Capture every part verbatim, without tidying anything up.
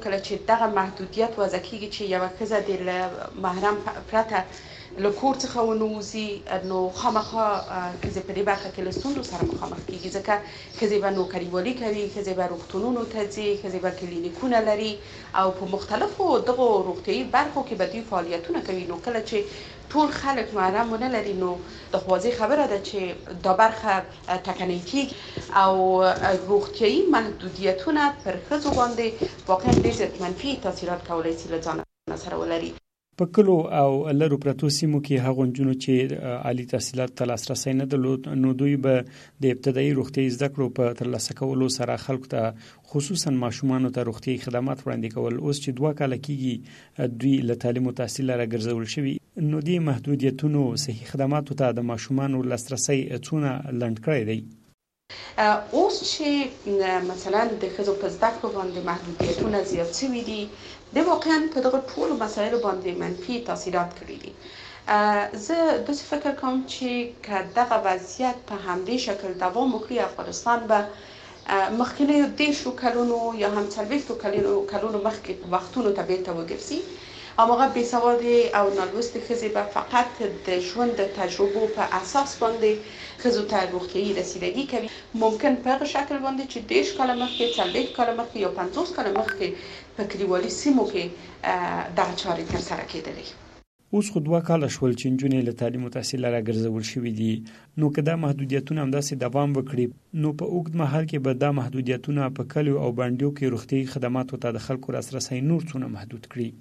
کله چې دغه محدودیت وضع کېږي چې یوه ښځه د له محرم پرته له کور څخه ونوځي، نو خامخا ښځې په دې برخه کې له ستونزو سره مخامخ کېږي، ځکه ښځې به نوکریوالي کوي، ښځې به روغتونونو ته ځي، ښځې به کلینیکونه لري او په مختلفو دغو روغتیایي برخو کې به دوی فعالیتونه کوي. نو کله چې ټول خلک محرم ونه لري، نو د واضح خبره ده چې دا برخه ټکنۍ کېږي او روغتیایي محدودیتونه پر ښځو باندې واقعا ډېر زیات منفي تاثیرات کولی شي له ځانه سره ولري. په کلو او لرو پرتو سیمو کې هغو نجونو چې عالي تحصیلاتو ته لاسرسی نه درلود، نو دوی به د ابتدایي روغتیایي زده کړو په ترلاسه کولو سره خلکو ته خصوصا ماشومانو ته روغتیایي خدمات وړاندې کول. اوس چې دوه کاله کېږي دوی له تعلیم او تحصیل راګرځول شوي، نو دې محدودیتونو صحي خدماتو ته د ماشومانو لاسرسی څونه لنډ کړی دی؟ اوس چې مثلا د ښځو په زده کړو باندې محدودیتونه زیات شوي دي، د واقعا په دغه ټولو مسایلو باندې منفي تاثیرات کړي دي. زه داسې فکر کوم چې که دغه وضعیت په همدې شکل دوام وکړي، افغانستان به مخکینیو دېرشو کلونو یا هم څلوېښتو کلونو مخکې وختونو ته بیرته وګرځي. هماغه بېسوادې او نالوستې ښځې به فقط د ژوند د تجربو په اساس باندې ښځو ته روغتیایي رسیدګي کوي. ممکن په هغه شکل باندې چې دېرش کاله مخکې، څلوېښت کاله مخکې یا پنځوس کاله مخکې په کلیوالي سیمو کې دغه چارې ترسره کېدلې. اوس خو دوه کاله شول چې نجونې له تعلیم او تحصیل راګرځول شوي دي، نو که دا محدودیتونه همداسې دوام وکړي، نو په اوږد مهال کې به دا محدودیتونه په کلیو او بانډیو کې روغتیایي خدماتو ته د خلکو لاسرسی نور څونه محدود کړي؟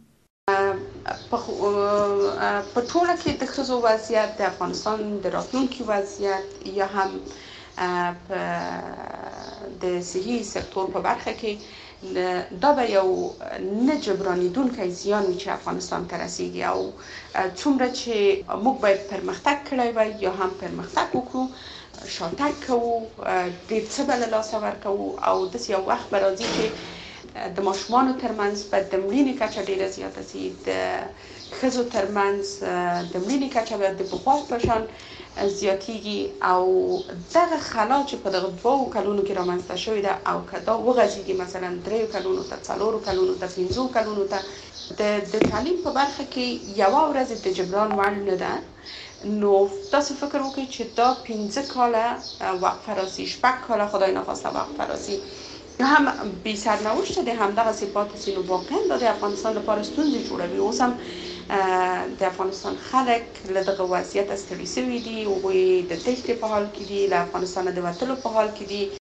په ټوله کې د ښځو وضعیت، د افغانستان د راتلونکي وضعیت یا هم په د صحي سکتور په برخه کې دا به یو نه جبرانېدونکی زیان وي چې افغانستان ته رسیږي، او څومره چې موږ باید پرمختګ کړی وای یا هم پرمختګ وکړو، شاتګ کوو، ډېر څه به له لاسه ورکوو او داسې یو وخت به راځي چې د ماشومانو ترمنځ به د مړینې کچه ډېره زیاته شي، د ښځو ترمنځ د مړینې کچه به د پخوا په شان زیاتېږي، او دغه خلا چې په دغه دوو کلونو کې رامنځته شوې ده او که دا وغځېږي مثلا دریو کلونو ته، څلورو کلونو ته، پنځو کلونو ته، د د تعلیم په برخه کې یوه ورځ د جبران وړ نه ده. نو تاسو فکر وکړئ چې دا پنځه کاله وقفه راسي، شپږ کاله خدای نخواسته وقفه راسي، هم بی سرنوشت د همدغسې پاتې شي، نو واقعا دا د افغانستان لپاره ستونزې جوړوي. اوس هم د افغانستان خلک له دغه وضعیت ستړي شوي دي، هغوی د تېښتې په حال کې دي، له افغانستانه د وتلو په حال کې دي،